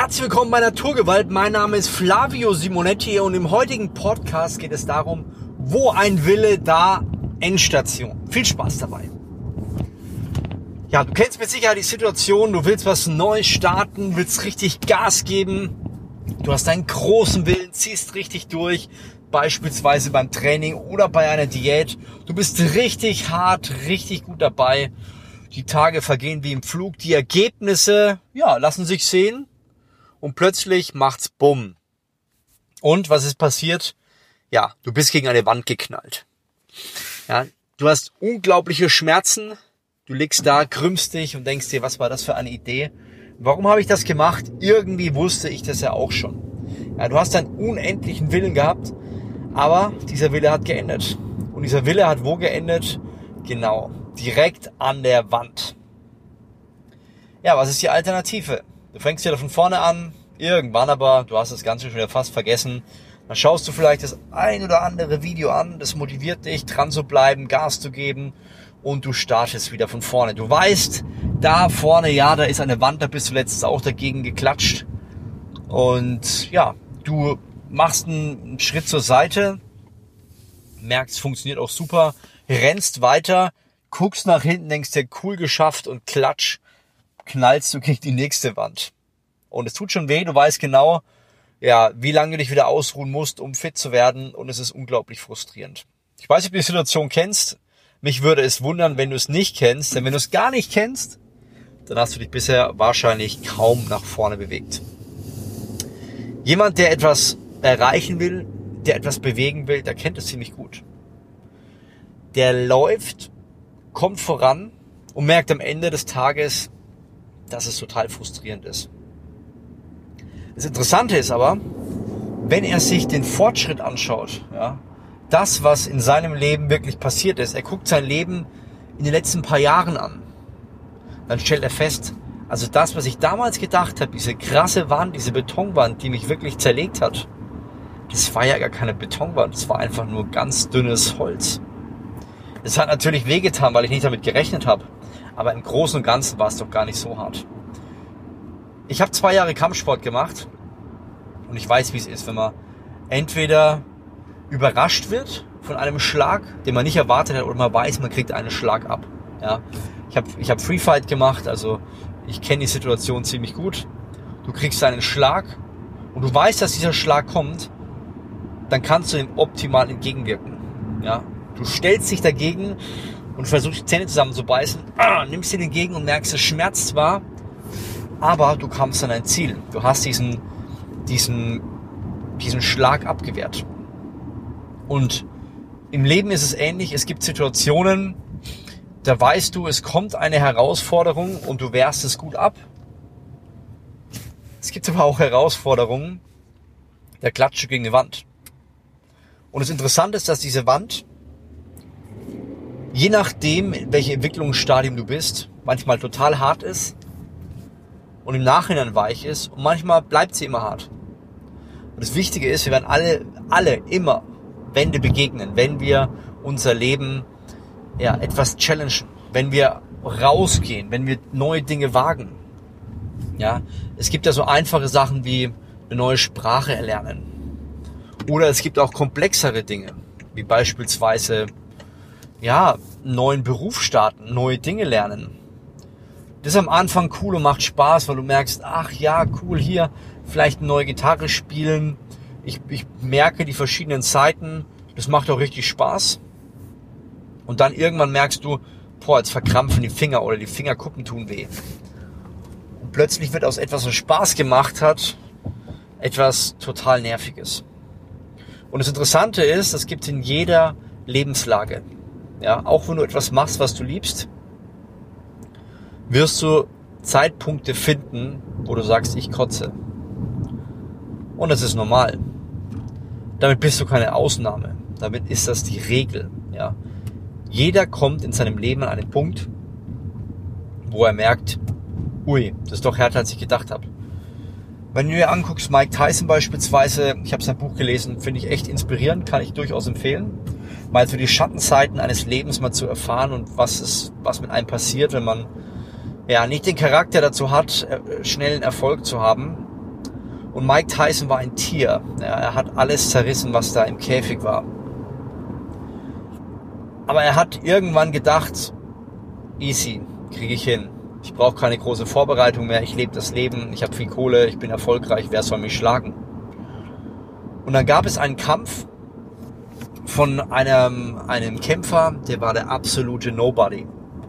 Herzlich willkommen bei Naturgewalt. Mein Name ist Flavio Simonetti und im heutigen Podcast geht es darum, wo ein Wille, da Endstation. Viel Spaß dabei. Ja, du kennst mit Sicherheit die Situation, du willst was Neues starten, willst richtig Gas geben. Du hast einen großen Willen, ziehst richtig durch, beispielsweise beim Training oder bei einer Diät. Du bist richtig hart, richtig gut dabei. Die Tage vergehen wie im Flug, die Ergebnisse, lassen sich sehen. Und plötzlich macht's Bumm. Und was ist passiert? Ja, du bist gegen eine Wand geknallt. Ja, du hast unglaubliche Schmerzen. Du liegst da, krümmst dich und denkst dir, was war das für eine Idee? Warum habe ich das gemacht? Irgendwie wusste ich das ja auch schon. Ja, du hast einen unendlichen Willen gehabt, aber dieser Wille hat geendet. Und dieser Wille hat wo geendet? Genau, direkt an der Wand. Ja, was ist die Alternative? Du fängst wieder von vorne an, irgendwann aber, du hast das Ganze schon wieder fast vergessen. Dann schaust du vielleicht das ein oder andere Video an, das motiviert dich, dran zu bleiben, Gas zu geben und du startest wieder von vorne. Du weißt, da vorne, da ist eine Wand, da bist du letztens auch dagegen geklatscht. Und ja, du machst einen Schritt zur Seite, merkst, es funktioniert auch super, rennst weiter, guckst nach hinten, denkst dir, cool geschafft und knallst du gegen die nächste Wand. Und es tut schon weh, du weißt genau, wie lange du dich wieder ausruhen musst, um fit zu werden, und es ist unglaublich frustrierend. Ich weiß nicht, ob du die Situation kennst. Mich würde es wundern, wenn du es nicht kennst, denn wenn du es gar nicht kennst, dann hast du dich bisher wahrscheinlich kaum nach vorne bewegt. Jemand, der etwas erreichen will, der etwas bewegen will, der kennt es ziemlich gut. Der läuft, kommt voran und merkt am Ende des Tages, dass es total frustrierend ist. Das Interessante ist aber, wenn er sich den Fortschritt anschaut, das, was in seinem Leben wirklich passiert ist, er guckt sein Leben in den letzten paar Jahren an, dann stellt er fest, also das, was ich damals gedacht habe, diese krasse Wand, diese Betonwand, die mich wirklich zerlegt hat, das war ja gar keine Betonwand, das war einfach nur ganz dünnes Holz. Es hat natürlich wehgetan, weil ich nicht damit gerechnet habe. Aber im Großen und Ganzen war es doch gar nicht so hart. Ich habe 2 Jahre Kampfsport gemacht und ich weiß, wie es ist, wenn man entweder überrascht wird von einem Schlag, den man nicht erwartet hat, oder man weiß, man kriegt einen Schlag ab. Ja? Ich hab Free Fight gemacht, also ich kenne die Situation ziemlich gut. Du kriegst einen Schlag und du weißt, dass dieser Schlag kommt, dann kannst du dem optimal entgegenwirken. Ja? Du stellst dich dagegen und versuchst die Zähne zusammenzubeißen, nimmst dir entgegen und merkst, es schmerzt zwar, aber du kommst an dein Ziel. Du hast diesen Schlag abgewehrt. Und im Leben ist es ähnlich. Es gibt Situationen, da weißt du, es kommt eine Herausforderung und du wehrst es gut ab. Es gibt aber auch Herausforderungen, da klatscht du gegen die Wand. Und das Interessante ist, dass diese Wand, je nachdem, in welchem Entwicklungsstadium du bist, manchmal total hart ist und im Nachhinein weich ist und manchmal bleibt sie immer hart. Und das Wichtige ist, wir werden alle immer Wände begegnen, wenn wir unser Leben etwas challengen, wenn wir rausgehen, wenn wir neue Dinge wagen. Ja, es gibt ja so einfache Sachen wie eine neue Sprache erlernen. Oder es gibt auch komplexere Dinge, wie beispielsweise einen neuen Beruf starten, neue Dinge lernen. Das ist am Anfang cool und macht Spaß, weil du merkst, cool, hier vielleicht eine neue Gitarre spielen. Ich merke die verschiedenen Seiten, das macht auch richtig Spaß. Und dann irgendwann merkst du, jetzt verkrampfen die Finger oder die Fingerkuppen tun weh. Und plötzlich wird aus etwas, was Spaß gemacht hat, etwas total Nerviges. Und das Interessante ist, das gibt es in jeder Lebenslage. Ja, auch wenn du etwas machst, was du liebst, wirst du Zeitpunkte finden, wo du sagst, ich kotze. Und das ist normal. Damit bist du keine Ausnahme. Damit ist das die Regel. Ja. Jeder kommt in seinem Leben an einen Punkt, wo er merkt, das ist doch härter, als ich gedacht habe. Wenn du dir anguckst, Mike Tyson beispielsweise, ich habe sein Buch gelesen, finde ich echt inspirierend, kann ich durchaus empfehlen. Mal so die Schattenseiten eines Lebens mal zu erfahren und was mit einem passiert, wenn man nicht den Charakter dazu hat, schnellen Erfolg zu haben. Und Mike Tyson war ein Tier. Ja, er hat alles zerrissen, was da im Käfig war. Aber er hat irgendwann gedacht, easy, kriege ich hin. Ich brauche keine große Vorbereitung mehr. Ich lebe das Leben. Ich habe viel Kohle. Ich bin erfolgreich. Wer soll mich schlagen? Und dann gab es einen Kampf von einem Kämpfer, der war der absolute Nobody.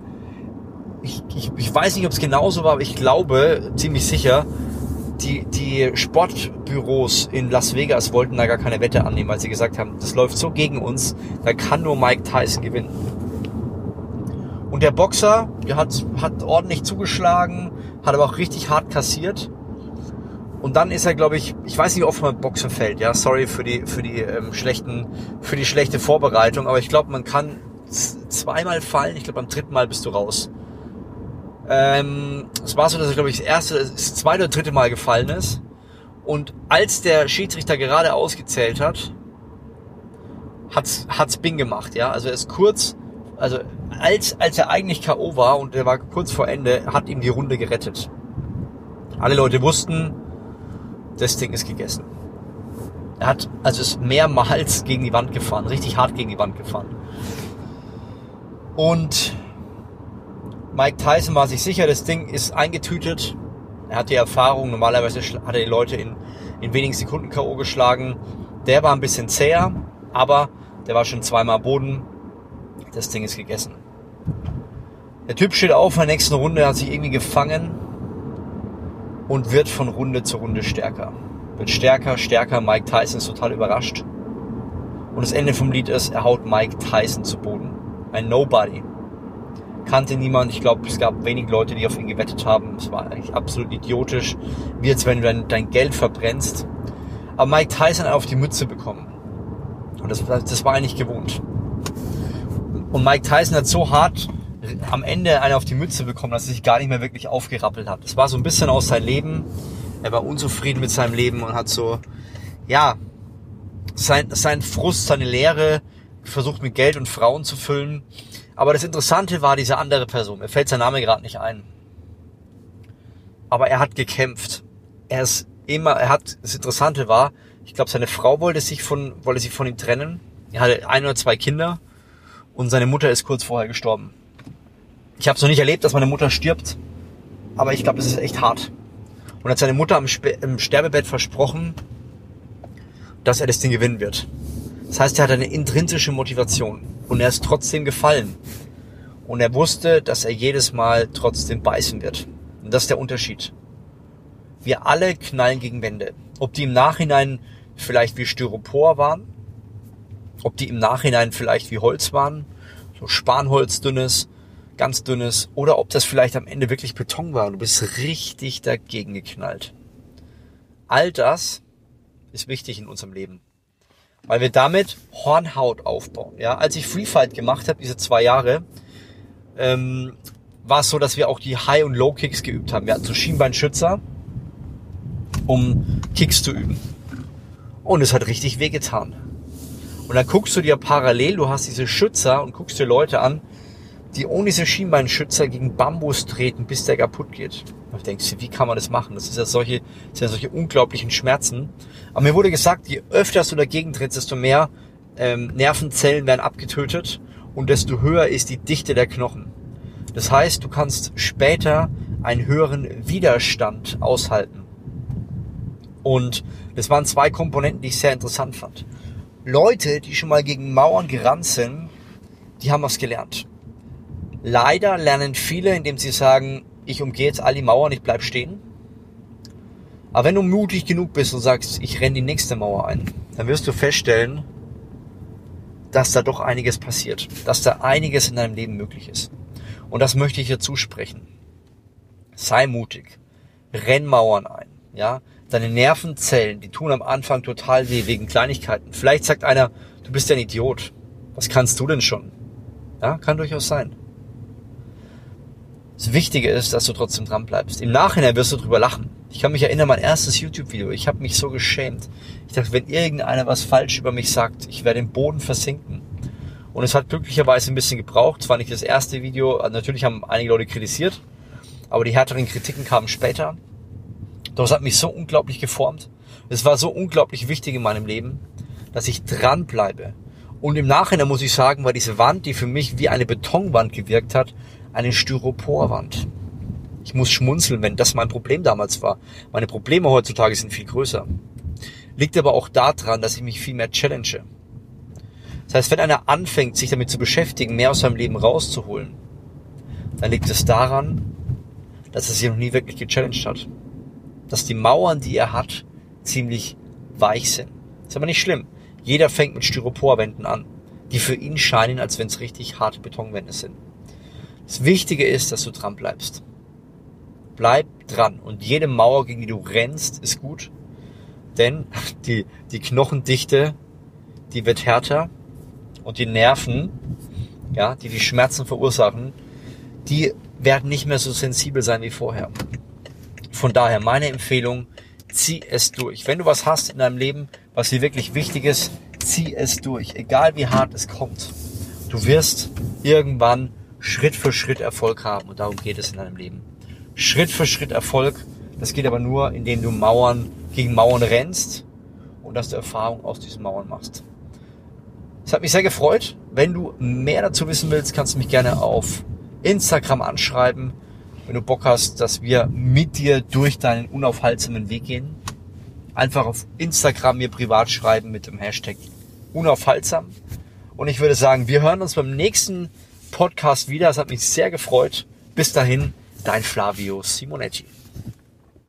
Ich weiß nicht, ob es genauso war, aber ich glaube, ziemlich sicher, die Sportbüros in Las Vegas wollten da gar keine Wette annehmen, weil sie gesagt haben, das läuft so gegen uns, da kann nur Mike Tyson gewinnen. Und der Boxer, der hat ordentlich zugeschlagen, hat aber auch richtig hart kassiert. Und dann ist er, glaube ich weiß nicht, wie oft man Boxen fällt, ja, sorry für die schlechte Vorbereitung, aber ich glaube, man kann zweimal fallen, ich glaube, beim dritten Mal bist du raus. Es war so, dass er, glaube ich, das zweite oder dritte Mal gefallen ist. Und als der Schiedsrichter gerade ausgezählt hat, hat's Bing gemacht, ja. Also er ist kurz, also als er eigentlich K.O. war und er war kurz vor Ende, hat ihm die Runde gerettet. Alle Leute wussten, das Ding ist gegessen. Er ist mehrmals gegen die Wand gefahren, richtig hart gegen die Wand gefahren. Und Mike Tyson war sich sicher, das Ding ist eingetütet. Er hat die Erfahrung, normalerweise hat er die Leute in wenigen Sekunden K.O. geschlagen. Der war ein bisschen zäher, aber der war schon zweimal am Boden. Das Ding ist gegessen. Der Typ steht auf in der nächsten Runde, hat sich irgendwie gefangen und wird von Runde zu Runde stärker. Wird stärker. Mike Tyson ist total überrascht. Und das Ende vom Lied ist, er haut Mike Tyson zu Boden. Ein Nobody. Kannte niemand. Ich glaube, es gab wenig Leute, die auf ihn gewettet haben. Es war eigentlich absolut idiotisch. Wie als wenn du dein Geld verbrennst. Aber Mike Tyson hat auf die Mütze bekommen. Und das war eigentlich gewohnt. Und Mike Tyson hat so hart am Ende eine auf die Mütze bekommen, dass er sich gar nicht mehr wirklich aufgerappelt hat. Das war so ein bisschen aus seinem Leben. Er war unzufrieden mit seinem Leben und hat so, ja, sein Frust, seine Leere versucht mit Geld und Frauen zu füllen. Aber das Interessante war diese andere Person. Mir fällt sein Name gerade nicht ein. Aber er hat gekämpft. Das Interessante war, ich glaube, seine Frau wollte sich von ihm trennen. Er hatte 1 oder 2 Kinder und seine Mutter ist kurz vorher gestorben. Ich habe es noch nicht erlebt, dass meine Mutter stirbt, aber ich glaube, das ist echt hart. Und hat seine Mutter im Sterbebett versprochen, dass er das Ding gewinnen wird. Das heißt, er hat eine intrinsische Motivation und er ist trotzdem gefallen. Und er wusste, dass er jedes Mal trotzdem beißen wird. Und das ist der Unterschied. Wir alle knallen gegen Wände. Ob die im Nachhinein vielleicht wie Styropor waren, ob die im Nachhinein vielleicht wie Holz waren, so Spanholz dünnes, ganz dünnes, oder ob das vielleicht am Ende wirklich Beton war und du bist richtig dagegen geknallt. All das ist wichtig in unserem Leben, weil wir damit Hornhaut aufbauen. Ja, als ich Free Fight gemacht habe, diese 2 Jahre, war es so, dass wir auch die High- und Low-Kicks geübt haben. Wir hatten so Schienbeinschützer, um Kicks zu üben. Und es hat richtig wehgetan. Und dann guckst du dir parallel, du hast diese Schützer und guckst dir Leute an, die ohne diese Schienbeinschützer gegen Bambus treten, bis der kaputt geht. Und du denkst, wie kann man das machen? Das sind ja solche unglaublichen Schmerzen. Aber mir wurde gesagt, je öfter du dagegen trittst, desto mehr Nervenzellen werden abgetötet und desto höher ist die Dichte der Knochen. Das heißt, du kannst später einen höheren Widerstand aushalten. Und das waren 2 Komponenten, die ich sehr interessant fand. Leute, die schon mal gegen Mauern gerannt sind, die haben was gelernt. Leider lernen viele, indem sie sagen, ich umgehe jetzt all die Mauern, ich bleib stehen. Aber wenn du mutig genug bist und sagst, ich renne die nächste Mauer ein, dann wirst du feststellen, dass da doch einiges passiert, dass da einiges in deinem Leben möglich ist. Und das möchte ich dir zusprechen. Sei mutig, renn Mauern ein, ja. Deine Nervenzellen, die tun am Anfang total weh wegen Kleinigkeiten. Vielleicht sagt einer, du bist ja ein Idiot. Was kannst du denn schon? Ja, kann durchaus sein. Das Wichtige ist, dass du trotzdem dran bleibst. Im Nachhinein wirst du drüber lachen. Ich kann mich erinnern, mein erstes YouTube-Video, ich habe mich so geschämt. Ich dachte, wenn irgendeiner was falsch über mich sagt, ich werde im Boden versinken. Und es hat glücklicherweise ein bisschen gebraucht. Es war nicht das erste Video. Natürlich haben einige Leute kritisiert, aber die härteren Kritiken kamen später. Doch es hat mich so unglaublich geformt. Es war so unglaublich wichtig in meinem Leben, dass ich dranbleibe. Und im Nachhinein muss ich sagen, war diese Wand, die für mich wie eine Betonwand gewirkt hat, eine Styroporwand. Ich muss schmunzeln, wenn das mein Problem damals war. Meine Probleme heutzutage sind viel größer. Liegt aber auch daran, dass ich mich viel mehr challenge. Das heißt, wenn einer anfängt, sich damit zu beschäftigen, mehr aus seinem Leben rauszuholen, dann liegt es daran, dass er sich noch nie wirklich gechallenged hat. Dass die Mauern, die er hat, ziemlich weich sind. Ist aber nicht schlimm. Jeder fängt mit Styroporwänden an, die für ihn scheinen, als wenn es richtig harte Betonwände sind. Das Wichtige ist, dass du dran bleibst. Bleib dran. Und jede Mauer, gegen die du rennst, ist gut. Denn die Knochendichte, die wird härter. Und die Nerven, ja, die Schmerzen verursachen, die werden nicht mehr so sensibel sein wie vorher. Von daher meine Empfehlung, zieh es durch. Wenn du was hast in deinem Leben, was dir wirklich wichtig ist, zieh es durch. Egal wie hart es kommt. Du wirst irgendwann Schritt für Schritt Erfolg haben. Und darum geht es in deinem Leben. Schritt für Schritt Erfolg. Das geht aber nur, indem du gegen Mauern rennst und dass du Erfahrung aus diesen Mauern machst. Es hat mich sehr gefreut. Wenn du mehr dazu wissen willst, kannst du mich gerne auf Instagram anschreiben. Wenn du Bock hast, dass wir mit dir durch deinen unaufhaltsamen Weg gehen. Einfach auf Instagram mir privat schreiben mit dem Hashtag unaufhaltsam. Und ich würde sagen, wir hören uns beim nächsten Podcast wieder. Es hat mich sehr gefreut. Bis dahin, dein Flavio Simonetti.